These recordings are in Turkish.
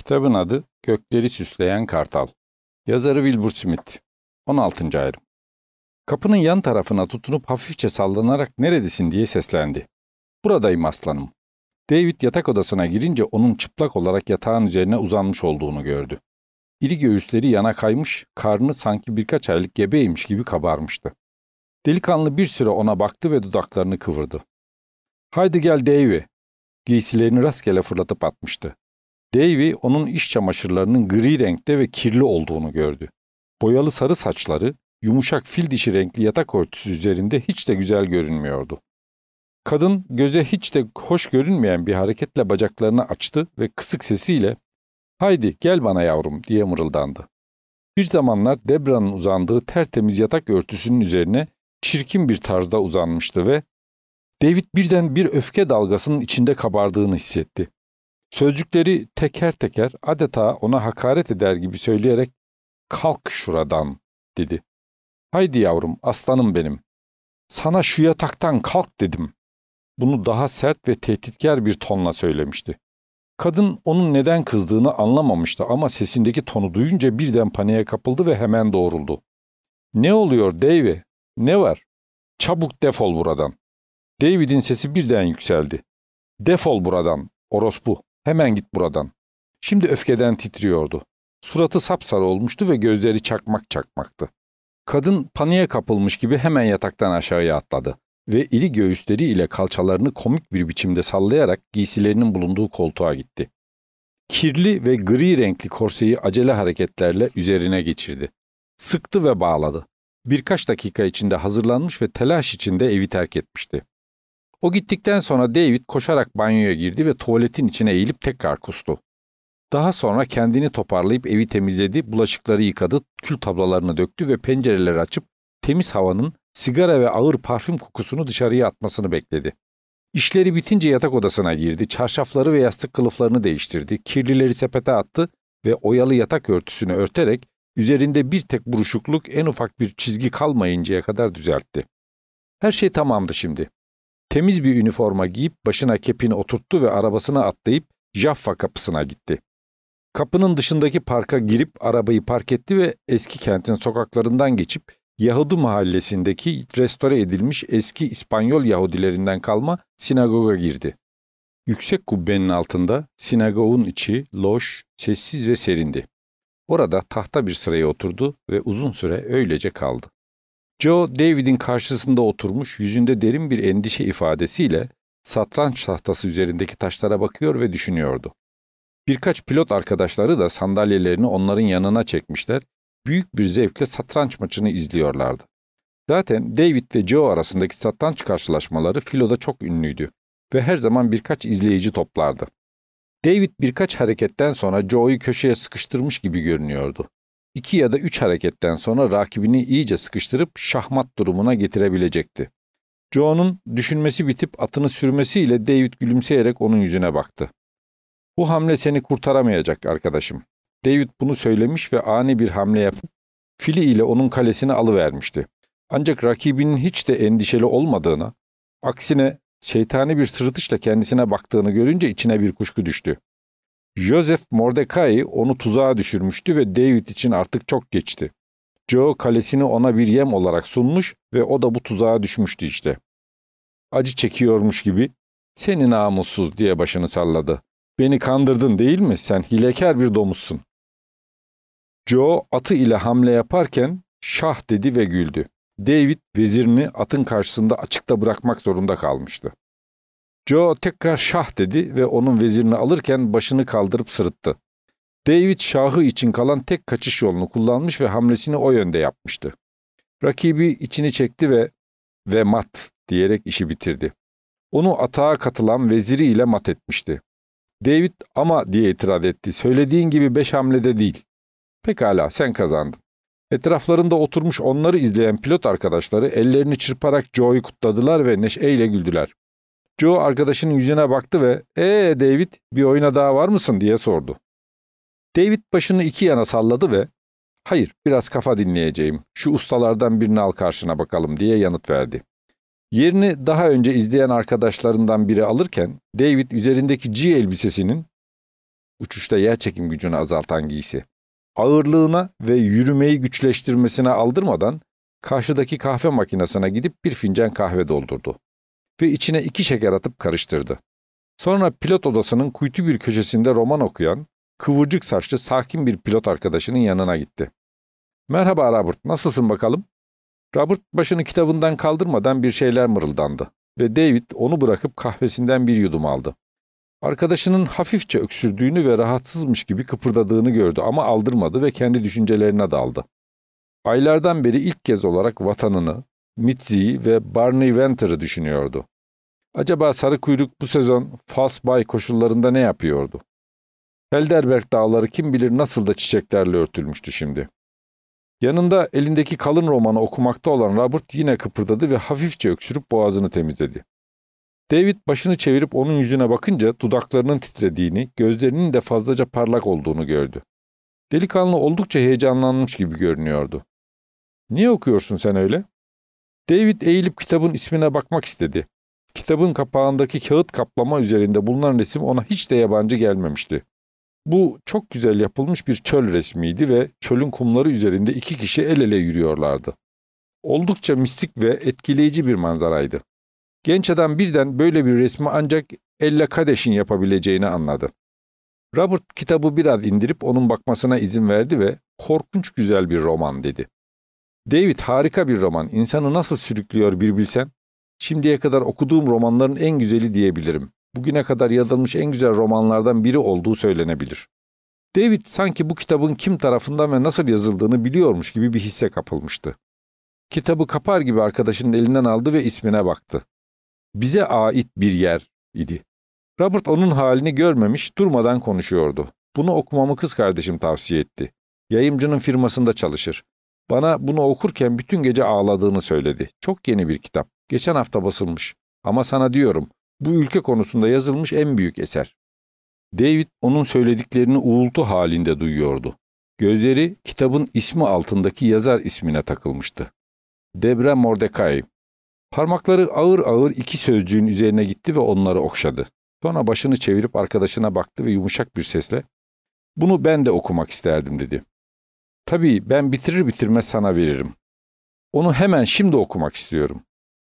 Kitabın adı Gökleri Süsleyen Kartal. Yazarı Wilbur Smith. 16. ayrım. Kapının yan tarafına tutunup hafifçe sallanarak "Neredesin?" diye seslendi. "Buradayım aslanım." David yatak odasına girince onun çıplak olarak yatağın üzerine uzanmış olduğunu gördü. İri göğüsleri yana kaymış, karnı sanki birkaç aylık gebeymiş gibi kabarmıştı. Delikanlı bir süre ona baktı ve dudaklarını kıvırdı. "Haydi gel Davy." Giysilerini rastgele fırlatıp atmıştı. Davy onun iç çamaşırlarının gri renkte ve kirli olduğunu gördü. Boyalı sarı saçları, yumuşak fil dişi renkli yatak örtüsü üzerinde hiç de güzel görünmüyordu. Kadın göze hiç de hoş görünmeyen bir hareketle bacaklarını açtı ve kısık sesiyle "Haydi gel bana yavrum" diye mırıldandı. Bir zamanlar Debra'nın uzandığı tertemiz yatak örtüsünün üzerine çirkin bir tarzda uzanmıştı ve David birden bir öfke dalgasının içinde kabardığını hissetti. Sözcükleri teker teker adeta ona hakaret eder gibi söyleyerek "Kalk şuradan" dedi. "Haydi yavrum, aslanım benim. Sana şu yataktan kalk dedim." Bunu daha sert ve tehditkar bir tonla söylemişti. Kadın onun neden kızdığını anlamamıştı ama sesindeki tonu duyunca birden paniğe kapıldı ve hemen doğruldu. "Ne oluyor Davy? Ne var? Çabuk defol buradan." David'in sesi birden yükseldi. "Defol buradan, orospu. Hemen git buradan." Şimdi öfkeden titriyordu. Suratı sapsarı olmuştu ve gözleri çakmak çakmaktı. Kadın paniğe kapılmış gibi hemen yataktan aşağıya atladı ve iri göğüsleriyle kalçalarını komik bir biçimde sallayarak giysilerinin bulunduğu koltuğa gitti. Kirli ve gri renkli korseyi acele hareketlerle üzerine geçirdi. Sıktı ve bağladı. Birkaç dakika içinde hazırlanmış ve telaş içinde evi terk etmişti. O gittikten sonra David koşarak banyoya girdi ve tuvaletin içine eğilip tekrar kustu. Daha sonra kendini toparlayıp evi temizledi, bulaşıkları yıkadı, kül tablalarını döktü ve pencereleri açıp temiz havanın sigara ve ağır parfüm kokusunu dışarıya atmasını bekledi. İşleri bitince yatak odasına girdi, çarşafları ve yastık kılıflarını değiştirdi, kirlileri sepete attı ve oyalı yatak örtüsünü örterek üzerinde bir tek buruşukluk, en ufak bir çizgi kalmayıncaya kadar düzeltti. Her şey tamamdı şimdi. Temiz bir üniforma giyip başına kepini oturttu ve arabasına atlayıp Jaffa kapısına gitti. Kapının dışındaki parka girip arabayı park etti ve eski kentin sokaklarından geçip Yahudi mahallesindeki restore edilmiş eski İspanyol Yahudilerinden kalma sinagoga girdi. Yüksek kubbenin altında sinagogun içi loş, sessiz ve serindi. Orada tahta bir sıraya oturdu ve uzun süre öylece kaldı. Joe, David'in karşısında oturmuş, yüzünde derin bir endişe ifadesiyle satranç tahtası üzerindeki taşlara bakıyor ve düşünüyordu. Birkaç pilot arkadaşları da sandalyelerini onların yanına çekmişler, büyük bir zevkle satranç maçını izliyorlardı. Zaten David ve Joe arasındaki satranç karşılaşmaları filoda çok ünlüydü ve her zaman birkaç izleyici toplardı. David birkaç hareketten sonra Joe'yu köşeye sıkıştırmış gibi görünüyordu. 2 ya da 3 hareketten sonra rakibini iyice sıkıştırıp şahmat durumuna getirebilecekti. Joe'nun düşünmesi bitip atını sürmesiyle David gülümseyerek onun yüzüne baktı. "Bu hamle seni kurtaramayacak arkadaşım." David bunu söylemiş ve ani bir hamle yapıp fili ile onun kalesini alıvermişti. Ancak rakibinin hiç de endişeli olmadığını, aksine şeytani bir sırıtışla kendisine baktığını görünce içine bir kuşku düştü. Joseph Mordecai onu tuzağa düşürmüştü ve David için artık çok geçti. Joe kalesini ona bir yem olarak sunmuş ve o da bu tuzağa düşmüştü işte. Acı çekiyormuş gibi "Seni namussuz" diye başını salladı. "Beni kandırdın değil mi? Sen hilekar bir domuzsun." Joe atı ile hamle yaparken "Şah" dedi ve güldü. David vezirini atın karşısında açıkta bırakmak zorunda kalmıştı. Joe tekrar "Şah" dedi ve onun vezirini alırken başını kaldırıp sırıttı. David şahı için kalan tek kaçış yolunu kullanmış ve hamlesini o yönde yapmıştı. Rakibi içini çekti ve mat diyerek işi bitirdi. Onu atağa katılan veziri ile mat etmişti. David "Ama" diye itiraz etti. "Söylediğin gibi 5 hamlede değil." "Pekala, sen kazandın." Etraflarında oturmuş onları izleyen pilot arkadaşları ellerini çırparak Joe'yu kutladılar ve neşeyle güldüler. Joe arkadaşının yüzüne baktı ve David, bir oyuna daha var mısın?" diye sordu. David başını 2 yana salladı ve "Hayır, biraz kafa dinleyeceğim. Şu ustalardan birini al karşına bakalım" diye yanıt verdi. Yerini daha önce izleyen arkadaşlarından biri alırken David üzerindeki G elbisesinin Uçuşta yerçekim gücünü azaltan giysi. Ağırlığına ve yürümeyi güçleştirmesine aldırmadan karşıdaki kahve makinesine gidip bir fincan kahve doldurdu ve içine 2 şeker atıp karıştırdı. Sonra pilot odasının kuytu bir köşesinde roman okuyan, kıvırcık saçlı sakin bir pilot arkadaşının yanına gitti. "Merhaba Robert, nasılsın bakalım?" Robert başını kitabından kaldırmadan bir şeyler mırıldandı ve David onu bırakıp kahvesinden bir yudum aldı. Arkadaşının hafifçe öksürdüğünü ve rahatsızmış gibi kıpırdadığını gördü ama aldırmadı ve kendi düşüncelerine daldı. Aylardan beri ilk kez olarak vatanını, Mitzi'yi ve Barney Winter'ı düşünüyordu. Acaba sarı kuyruk bu sezon False Bay koşullarında ne yapıyordu? Helderberg dağları kim bilir nasıl da çiçeklerle örtülmüştü şimdi. Yanında elindeki kalın romanı okumakta olan Robert yine kıpırdadı ve hafifçe öksürüp boğazını temizledi. David başını çevirip onun yüzüne bakınca dudaklarının titrediğini, gözlerinin de fazlaca parlak olduğunu gördü. Delikanlı oldukça heyecanlanmış gibi görünüyordu. "Niye okuyorsun sen öyle?" David eğilip kitabın ismine bakmak istedi. Kitabın kapağındaki kağıt kaplama üzerinde bulunan resim ona hiç de yabancı gelmemişti. Bu çok güzel yapılmış bir çöl resmiydi ve çölün kumları üzerinde 2 kişi el ele yürüyorlardı. Oldukça mistik ve etkileyici bir manzaraydı. Genç adam birden böyle bir resmi ancak Elle Kadeş'in yapabileceğini anladı. Robert kitabı biraz indirip onun bakmasına izin verdi ve "Korkunç güzel bir roman," dedi. "David, harika bir roman. İnsanı nasıl sürüklüyor bir bilsen. Şimdiye kadar okuduğum romanların en güzeli diyebilirim. Bugüne kadar yazılmış en güzel romanlardan biri olduğu söylenebilir." David sanki bu kitabın kim tarafından ve nasıl yazıldığını biliyormuş gibi bir hisse kapılmıştı. Kitabı kapar gibi arkadaşının elinden aldı ve ismine baktı. "Bize ait bir yer" idi. Robert onun halini görmemiş, durmadan konuşuyordu. "Bunu okumamı kız kardeşim tavsiye etti. Yayımcının firmasında çalışır. Bana bunu okurken bütün gece ağladığını söyledi. Çok yeni bir kitap. Geçen hafta basılmış. Ama sana diyorum, bu ülke konusunda yazılmış en büyük eser." David onun söylediklerini uğultu halinde duyuyordu. Gözleri kitabın ismi altındaki yazar ismine takılmıştı. Debra Mordecai. Parmakları ağır ağır 2 sözcüğün üzerine gitti ve onları okşadı. Sonra başını çevirip arkadaşına baktı ve yumuşak bir sesle "Bunu ben de okumak isterdim," dedi. "Tabii, ben bitirir bitirmez sana veririm. Onu hemen şimdi okumak istiyorum."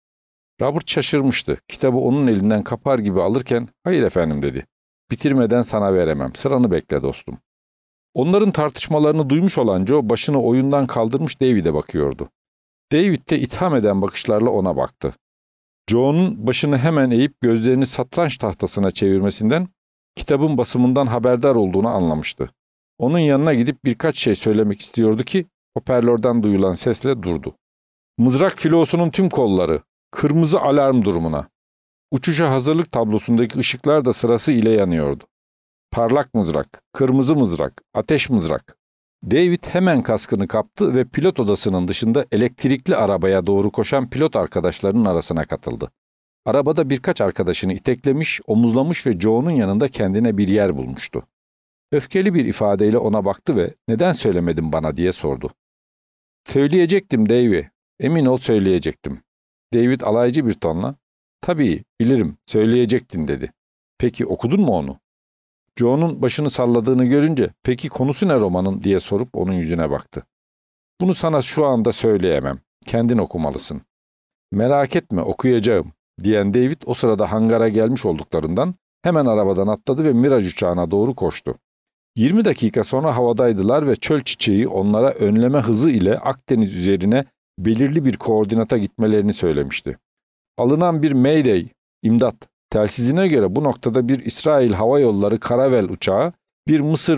Robert şaşırmıştı. Kitabı onun elinden kapar gibi alırken "Hayır efendim," dedi. "Bitirmeden sana veremem. Sıranı bekle dostum." Onların tartışmalarını duymuş olan Joe başını oyundan kaldırmış David'e bakıyordu. David de itham eden bakışlarla ona baktı. Joe'nun başını hemen eğip gözlerini satranç tahtasına çevirmesinden, kitabın basımından haberdar olduğunu anlamıştı. Onun yanına gidip birkaç şey söylemek istiyordu ki hoparlörden duyulan sesle durdu. "Mızrak filosunun tüm kolları, kırmızı alarm durumuna." Uçuşa hazırlık tablosundaki ışıklar da sırası ile yanıyordu. Parlak mızrak, kırmızı mızrak, ateş mızrak. David hemen kaskını kaptı ve pilot odasının dışında elektrikli arabaya doğru koşan pilot arkadaşlarının arasına katıldı. Arabada birkaç arkadaşını iteklemiş, omuzlamış ve Joe'nun yanında kendine bir yer bulmuştu. Öfkeli bir ifadeyle ona baktı ve "Neden söylemedin bana?" diye sordu. "Söyleyecektim Davy. Emin ol söyleyecektim." David alaycı bir tonla "Tabii, bilirim, söyleyecektin," dedi. "Peki okudun mu onu?" Joe'nun başını salladığını görünce "Peki konusu ne romanın?" diye sorup onun yüzüne baktı. "Bunu sana şu anda söyleyemem. Kendin okumalısın." "Merak etme, okuyacağım," diyen David o sırada hangara gelmiş olduklarından hemen arabadan atladı ve Miraj uçağına doğru koştu. 20 dakika sonra havadaydılar ve çöl çiçeği onlara önleme hızı ile Akdeniz üzerine belirli bir koordinata gitmelerini söylemişti. Alınan bir Mayday, imdat, telsizine göre bu noktada bir İsrail Hava Yolları Karavel uçağı, bir Mısır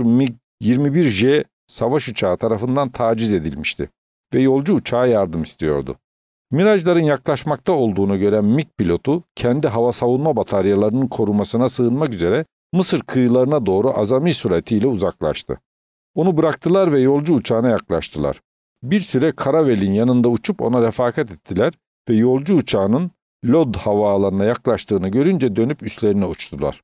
MiG-21J savaş uçağı tarafından taciz edilmişti ve yolcu uçağa yardım istiyordu. Mirajların yaklaşmakta olduğunu gören MiG pilotu kendi hava savunma bataryalarının korumasına sığınmak üzere Mısır kıyılarına doğru azami suretiyle uzaklaştı. Onu bıraktılar ve yolcu uçağına yaklaştılar. Bir süre Karavel'in yanında uçup ona refakat ettiler ve yolcu uçağının Lod havaalanına yaklaştığını görünce dönüp üstlerine uçtular.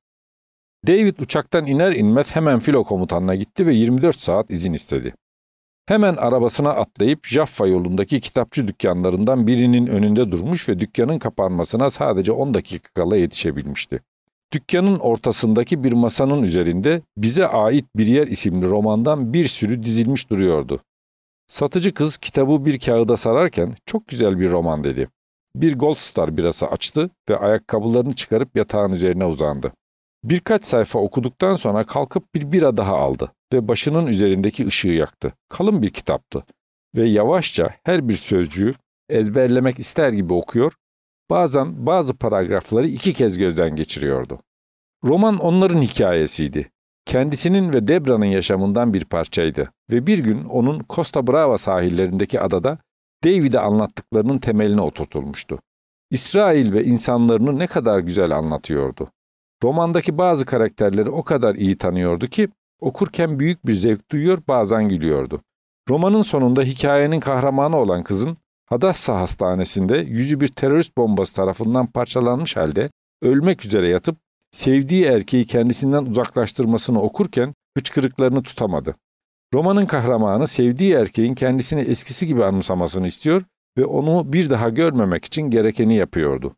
David uçaktan iner inmez hemen filo komutanına gitti ve 24 saat izin istedi. Hemen arabasına atlayıp Jaffa yolundaki kitapçı dükkanlarından birinin önünde durmuş ve dükkanın kapanmasına sadece 10 dakika kala yetişebilmişti. Dükkanın ortasındaki bir masanın üzerinde Bize Ait Bir Yer isimli romandan bir sürü dizilmiş duruyordu. Satıcı kız kitabı bir kağıda sararken çok güzel bir roman dedi. Bir Gold Star birası açtı ve ayakkabılarını çıkarıp yatağın üzerine uzandı. Birkaç sayfa okuduktan sonra kalkıp bir bira daha aldı ve başının üzerindeki ışığı yaktı. Kalın bir kitaptı ve yavaşça her bir sözcüğü ezberlemek ister gibi okuyor, bazen bazı paragrafları 2 kez gözden geçiriyordu. Roman onların hikayesiydi. Kendisinin ve Debra'nın yaşamından bir parçaydı ve bir gün onun Costa Brava sahillerindeki adada David'e anlattıklarının temeline oturtulmuştu. İsrail ve insanlarını ne kadar güzel anlatıyordu. Romandaki bazı karakterleri o kadar iyi tanıyordu ki okurken büyük bir zevk duyuyor, bazen gülüyordu. Romanın sonunda hikayenin kahramanı olan kızın Hadassah Hastanesi'nde yüzü bir terörist bombası tarafından parçalanmış halde ölmek üzere yatıp sevdiği erkeği kendisinden uzaklaştırmasını okurken hıçkırıklarını tutamadı. Romanın kahramanı sevdiği erkeğin kendisini eskisi gibi anımsamasını istiyor ve onu bir daha görmemek için gerekeni yapıyordu.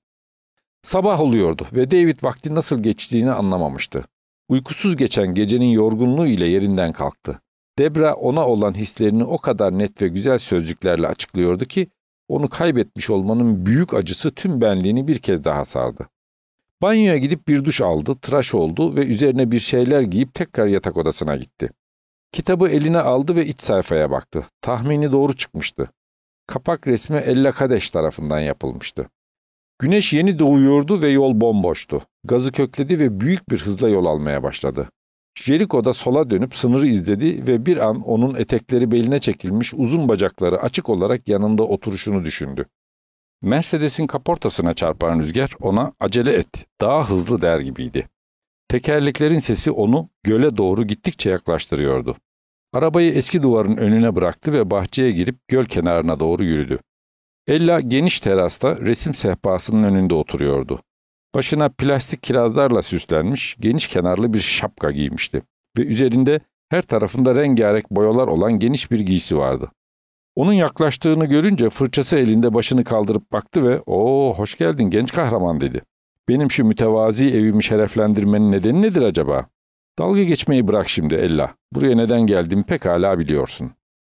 Sabah oluyordu ve David vakti nasıl geçtiğini anlamamıştı. Uykusuz geçen gecenin yorgunluğu ile yerinden kalktı. Debra ona olan hislerini o kadar net ve güzel sözcüklerle açıklıyordu ki onu kaybetmiş olmanın büyük acısı tüm benliğini bir kez daha sardı. Banyoya gidip bir duş aldı, tıraş oldu ve üzerine bir şeyler giyip tekrar yatak odasına gitti. Kitabı eline aldı ve iç sayfaya baktı. Tahmini doğru çıkmıştı. Kapak resmi Ella Kadeş tarafından yapılmıştı. Güneş yeni doğuyordu ve yol bomboştu. Gazı kökledi ve büyük bir hızla yol almaya başladı. Jericho'da sola dönüp sınırı izledi ve bir an onun etekleri beline çekilmiş uzun bacakları açık olarak yanında oturuşunu düşündü. Mercedes'in kaportasına çarpan rüzgar ona acele et, daha hızlı der gibiydi. Tekerleklerin sesi onu göle doğru gittikçe yaklaştırıyordu. Arabayı eski duvarın önüne bıraktı ve bahçeye girip göl kenarına doğru yürüdü. Ella geniş terasta resim sehpasının önünde oturuyordu. Başına plastik kirazlarla süslenmiş geniş kenarlı bir şapka giymişti ve üzerinde her tarafında rengarenk boyalar olan geniş bir giysi vardı. Onun yaklaştığını görünce fırçası elinde başını kaldırıp baktı ve "Oo, hoş geldin genç kahraman," dedi. "Benim şu mütevazi evimi şereflendirmenin nedeni nedir acaba? Dalga geçmeyi bırak şimdi Ella. Buraya neden geldiğimi pekala biliyorsun."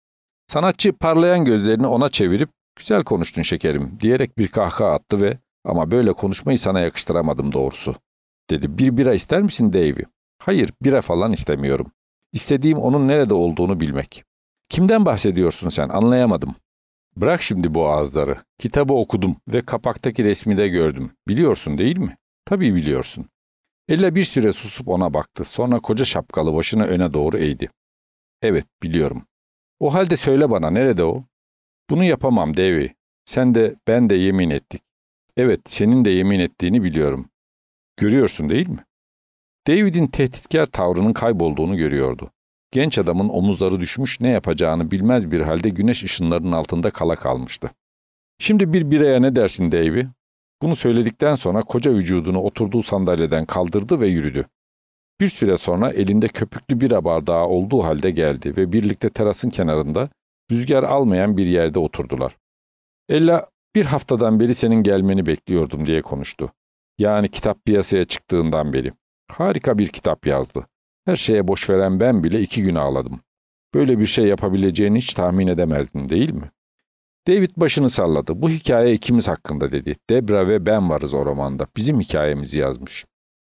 Sanatçı parlayan gözlerini ona çevirip "Güzel konuştun şekerim," diyerek bir kahkaha attı ve "Ama böyle konuşmayı sana yakıştıramadım doğrusu," dedi. "Bir bira ister misin Davy?" "Hayır, bira falan istemiyorum. İstediğim onun nerede olduğunu bilmek." "Kimden bahsediyorsun sen? Anlayamadım." "Bırak şimdi bu ağızları. Kitabı okudum ve kapaktaki resmi de gördüm. Biliyorsun değil mi?" "Tabii biliyorsun." Ella bir süre susup ona baktı. Sonra koca şapkalı başını öne doğru eğdi. "Evet, biliyorum." "O halde söyle bana, nerede o?" "Bunu yapamam Davy. Sen de ben de yemin ettik." "Evet, senin de yemin ettiğini biliyorum." "Görüyorsun değil mi?" David'in tehditkar tavrının kaybolduğunu görüyordu. Genç adamın omuzları düşmüş, ne yapacağını bilmez bir halde güneş ışınlarının altında kala kalmıştı. "Şimdi bir biraya ne dersin Davy?" Bunu söyledikten sonra koca vücudunu oturduğu sandalyeden kaldırdı ve yürüdü. Bir süre sonra elinde köpüklü bira bardağı olduğu halde geldi ve birlikte terasın kenarında rüzgar almayan bir yerde oturdular. "Ella, bir haftadan beri senin gelmeni bekliyordum," diye konuştu. "Yani kitap piyasaya çıktığından beri. Harika bir kitap yazdı. Her şeye boş veren ben bile 2 gün ağladım. Böyle bir şey yapabileceğini hiç tahmin edemezdin değil mi?" David başını salladı. "Bu hikaye ikimiz hakkında," dedi. "Debra ve ben varız o romanda. Bizim hikayemizi yazmış."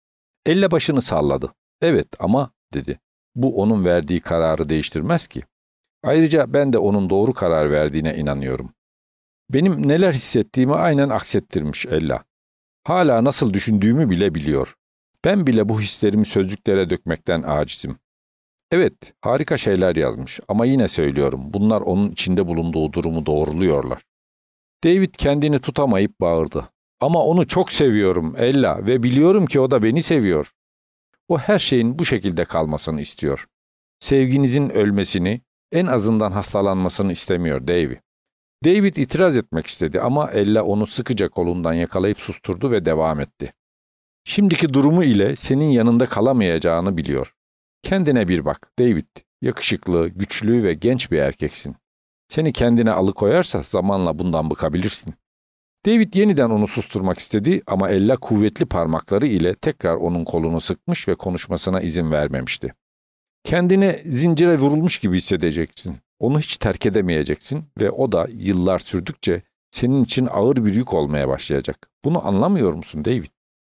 Ella başını salladı. "Evet ama," dedi. "Bu onun verdiği kararı değiştirmez ki. Ayrıca ben de onun doğru karar verdiğine inanıyorum." Benim neler hissettiğimi aynen aksettirmiş Ella. Hala nasıl düşündüğümü bile biliyor. Ben bile bu hislerimi sözcüklere dökmekten acizim. Evet, harika şeyler yazmış ama yine söylüyorum, bunlar onun içinde bulunduğu durumu doğruluyorlar. David kendini tutamayıp bağırdı. "Ama onu çok seviyorum Ella ve biliyorum ki o da beni seviyor." O her şeyin bu şekilde kalmasını istiyor. Sevginizin ölmesini, en azından hastalanmasını istemiyor Davy. David itiraz etmek istedi ama Ella onu sıkıca kolundan yakalayıp susturdu ve devam etti. "Şimdiki durumu ile senin yanında kalamayacağını biliyor. Kendine bir bak David. Yakışıklı, güçlü ve genç bir erkeksin. Seni kendine alıkoyarsa zamanla bundan bıkabilirsin. David yeniden onu susturmak istedi ama Ella kuvvetli parmakları ile tekrar onun kolunu sıkmış ve konuşmasına izin vermemişti. Kendini zincire vurulmuş gibi hissedeceksin. Onu hiç terk edemeyeceksin ve o da yıllar sürdükçe senin için ağır bir yük olmaya başlayacak. Bunu anlamıyor musun David?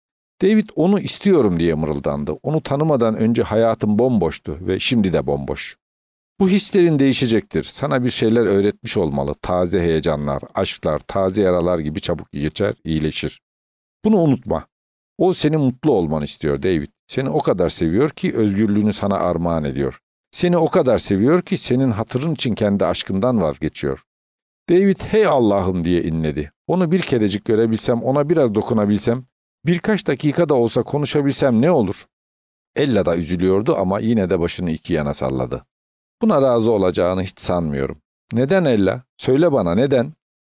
David onu istiyorum diye mırıldandı. Onu tanımadan önce hayatım bomboştu ve şimdi de bomboş. Bu hislerin değişecektir. Sana bir şeyler öğretmiş olmalı. Taze heyecanlar, aşklar, taze yaralar gibi çabuk geçer, iyileşir. Bunu unutma. O senin mutlu olmanı istiyor David. Seni o kadar seviyor ki özgürlüğünü sana armağan ediyor. Seni o kadar seviyor ki senin hatırın için kendi aşkından vazgeçiyor. David hey Allah'ım diye inledi. Onu bir kerecik görebilsem, ona biraz dokunabilsem, birkaç dakika da olsa konuşabilsem ne olur? Ella da üzülüyordu ama yine de başını iki yana salladı. Buna razı olacağını hiç sanmıyorum. Neden Ella? Söyle bana neden?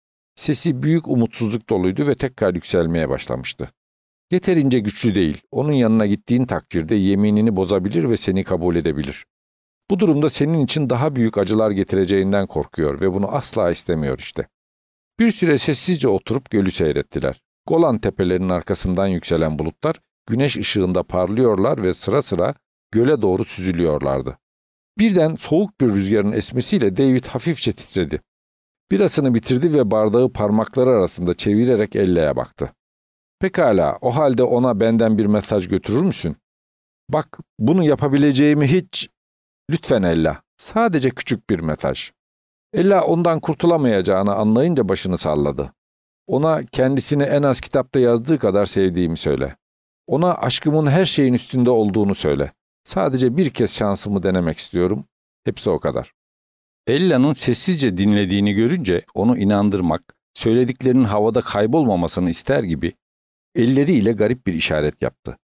Sesi büyük umutsuzluk doluydu ve tekrar yükselmeye başlamıştı. Yeterince güçlü değil. Onun yanına gittiğin takdirde yeminini bozabilir ve seni kabul edebilir. Bu durumda senin için daha büyük acılar getireceğinden korkuyor ve bunu asla istemiyor işte. Bir süre sessizce oturup gölü seyrettiler. Golan tepelerinin arkasından yükselen bulutlar güneş ışığında parlıyorlar ve sıra sıra göle doğru süzülüyorlardı. Birden soğuk bir rüzgarın esmesiyle David hafifçe titredi. Birasını bitirdi ve bardağı parmakları arasında çevirerek Ella'ya baktı. Pekala, o halde ona benden bir mesaj götürür müsün? Bak, bunu yapabileceğimi hiç... Lütfen Ella, sadece küçük bir mesaj. Ella ondan kurtulamayacağını anlayınca başını salladı. Ona kendisini en az kitapta yazdığı kadar sevdiğimi söyle. Ona aşkımın her şeyin üstünde olduğunu söyle. Sadece bir kez şansımı denemek istiyorum. Hepsi o kadar. Ella'nın sessizce dinlediğini görünce onu inandırmak, söylediklerinin havada kaybolmamasını ister gibi elleriyle garip bir işaret yaptı.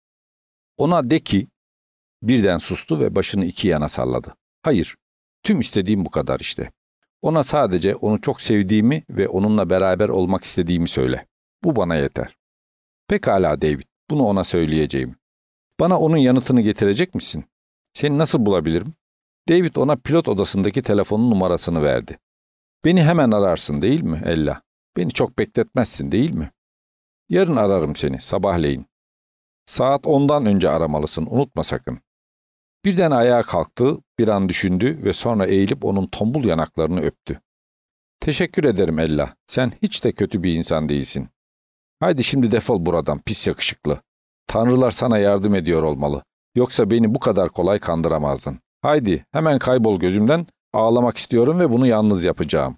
Ona de ki, birden sustu ve başını iki yana salladı. Hayır, tüm istediğim bu kadar işte. Ona sadece onu çok sevdiğimi ve onunla beraber olmak istediğimi söyle. Bu bana yeter. Pekala David, bunu ona söyleyeceğim. Bana onun yanıtını getirecek misin? Seni nasıl bulabilirim? David ona pilot odasındaki telefonun numarasını verdi. Beni hemen ararsın değil mi Ella? Beni çok bekletmezsin değil mi? Yarın ararım seni, sabahleyin. Saat 10'dan önce aramalısın, unutma sakın. Birden ayağa kalktı, bir an düşündü ve sonra eğilip onun tombul yanaklarını öptü. Teşekkür ederim Ella, sen hiç de kötü bir insan değilsin. Haydi şimdi defol buradan, pis yakışıklı. Tanrılar sana yardım ediyor olmalı. Yoksa beni bu kadar kolay kandıramazdın. Haydi, hemen kaybol gözümden, ağlamak istiyorum ve bunu yalnız yapacağım.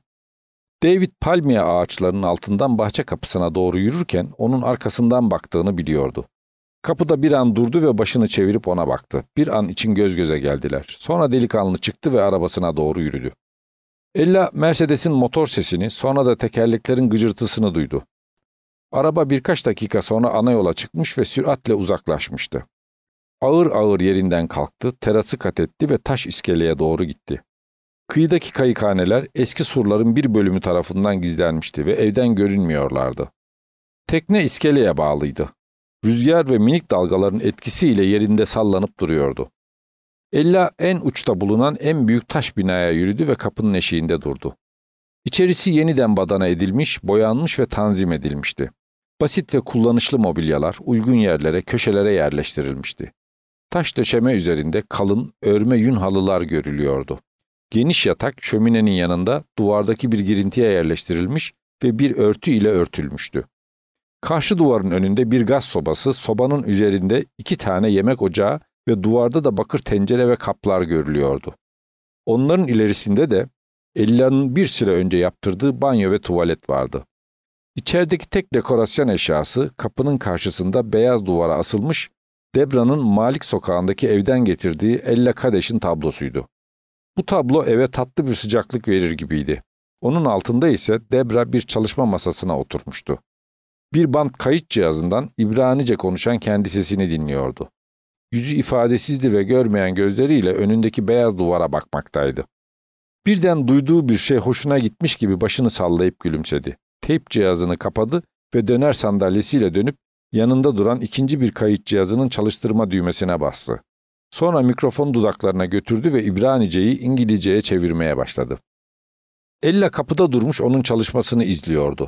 David palmiye ağaçlarının altından bahçe kapısına doğru yürürken onun arkasından baktığını biliyordu. Kapıda bir an durdu ve başını çevirip ona baktı. Bir an için göz göze geldiler. Sonra delikanlı çıktı ve arabasına doğru yürüdü. Ella Mercedes'in motor sesini, sonra da tekerleklerin gıcırtısını duydu. Araba birkaç dakika sonra ana yola çıkmış ve süratle uzaklaşmıştı. Ağır ağır yerinden kalktı, terası kat etti ve taş iskeleye doğru gitti. Kıyıdaki kayıkhaneler eski surların bir bölümü tarafından gizlenmişti ve evden görünmüyorlardı. Tekne iskeleye bağlıydı. Rüzgar ve minik dalgaların etkisiyle yerinde sallanıp duruyordu. Ella en uçta bulunan en büyük taş binaya yürüdü ve kapının eşiğinde durdu. İçerisi yeniden badana edilmiş, boyanmış ve tanzim edilmişti. Basit ve kullanışlı mobilyalar uygun yerlere, köşelere yerleştirilmişti. Taş döşeme üzerinde kalın, örme yün halılar görülüyordu. Geniş yatak şöminenin yanında duvardaki bir girintiye yerleştirilmiş ve bir örtü ile örtülmüştü. Karşı duvarın önünde bir gaz sobası, sobanın üzerinde 2 tane yemek ocağı ve duvarda da bakır tencere ve kaplar görülüyordu. Onların ilerisinde de Ella'nın bir süre önce yaptırdığı banyo ve tuvalet vardı. İçerideki tek dekorasyon eşyası kapının karşısında beyaz duvara asılmış Debra'nın Malik sokağındaki evden getirdiği Ella Kadeş'in tablosuydu. Bu tablo eve tatlı bir sıcaklık verir gibiydi. Onun altında ise Debra bir çalışma masasına oturmuştu. Bir bant kayıt cihazından İbranice konuşan kendi sesini dinliyordu. Yüzü ifadesizdi ve görmeyen gözleriyle önündeki beyaz duvara bakmaktaydı. Birden duyduğu bir şey hoşuna gitmiş gibi başını sallayıp gülümsedi. Teyp cihazını kapadı ve döner sandalyesiyle dönüp yanında duran ikinci bir kayıt cihazının çalıştırma düğmesine bastı. Sonra mikrofonu dudaklarına götürdü ve İbranice'yi İngilizce'ye çevirmeye başladı. Ella kapıda durmuş onun çalışmasını izliyordu.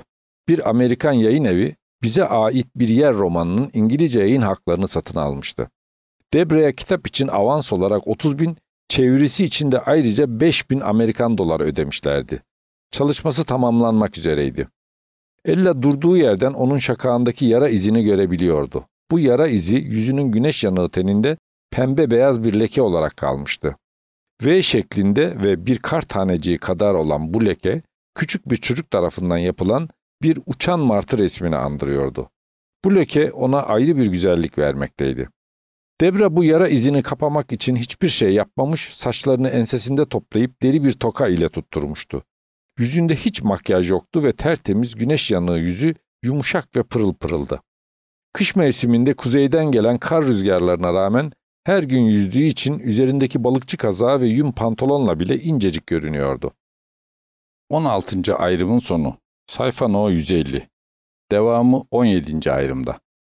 bir Amerikan yayın evi Bize Ait Bir Yer romanının İngilizce yayın haklarını satın almıştı. Debra'ya kitap için avans olarak 30.000, çevirisi için de ayrıca 5.000 Amerikan doları ödemişlerdi. Çalışması tamamlanmak üzereydi. Ella durduğu yerden onun şakağındaki yara izini görebiliyordu. Bu yara izi yüzünün güneş yanığı teninde pembe beyaz bir leke olarak kalmıştı. V şeklinde ve bir kar taneciği kadar olan bu leke, küçük bir çocuk tarafından yapılan bir uçan martı resmini andırıyordu. Bu leke ona ayrı bir güzellik vermekteydi. Debra bu yara izini kapamak için hiçbir şey yapmamış, saçlarını ensesinde toplayıp deri bir toka ile tutturmuştu. Yüzünde hiç makyaj yoktu ve tertemiz güneş yanığı yüzü yumuşak ve pırıl pırıldı. Kış mevsiminde kuzeyden gelen kar rüzgarlarına rağmen her gün yüzdüğü için üzerindeki balıkçı kazağı ve yün pantolonla bile incecik görünüyordu. 16. ayrımın sonu. Sayfa No 150. Devamı 17. ayrımda.